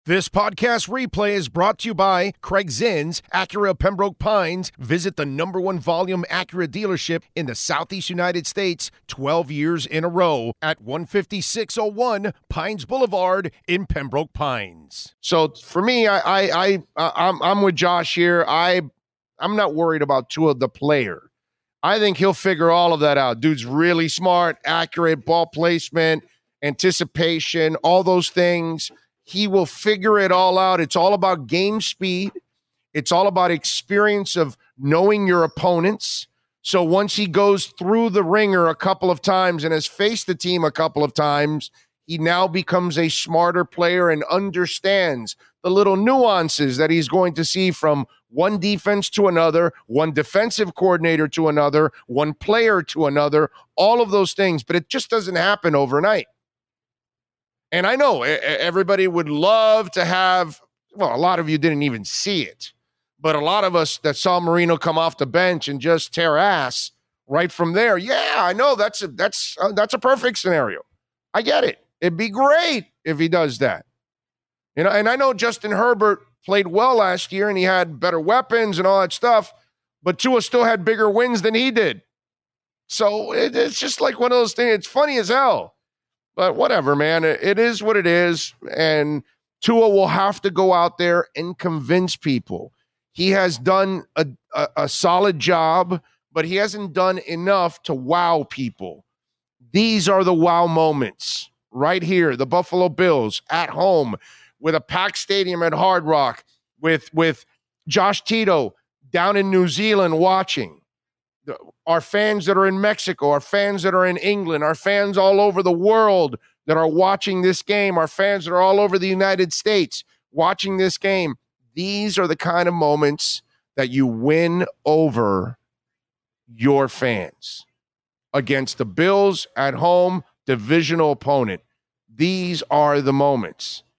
This podcast replay is brought to you by Craig Zinn's Acura Pembroke Pines. Visit the #1 volume Acura dealership in the Southeast United States 12 years in a row at 15601 Pines Boulevard in Pembroke Pines. So for me, I'm with Josh here. I'm not worried about Tua the player. I think he'll figure all of that out. Dude's really smart, accurate, ball placement, anticipation, all those things. He will figure it all out. It's all about game speed. It's all about experience of knowing your opponents. So once he goes through the ringer a couple of times and has faced the team a couple of times, he now becomes a smarter player and understands the little nuances that he's going to see from one defense to another, one defensive coordinator to another, one player to another, all of those things. But it just doesn't happen overnight. And I know everybody would love to have, well, a lot of you didn't even see it, but a lot of us that saw Marino come off the bench and just tear ass right from there. Yeah, I know that's a perfect scenario. I get it. It'd be great if he does that. You know, and I know Justin Herbert played well last year and he had better weapons and all that stuff, but Tua still had bigger wins than he did. So it's just like one of those things. It's funny as hell. But whatever, man, it is what it is. And Tua will have to go out there and convince people. He has done a solid job, but he hasn't done enough to wow people. These are the wow moments right here. The Buffalo Bills at home with a packed stadium at Hard Rock with Josh Tito down in New Zealand watching. Our fans that are in Mexico, our fans that are in England, our fans all over the world that are watching this game, our fans that are all over the United States watching this game. These are the kind of moments that you win over your fans against the Bills at home, divisional opponent. These are the moments.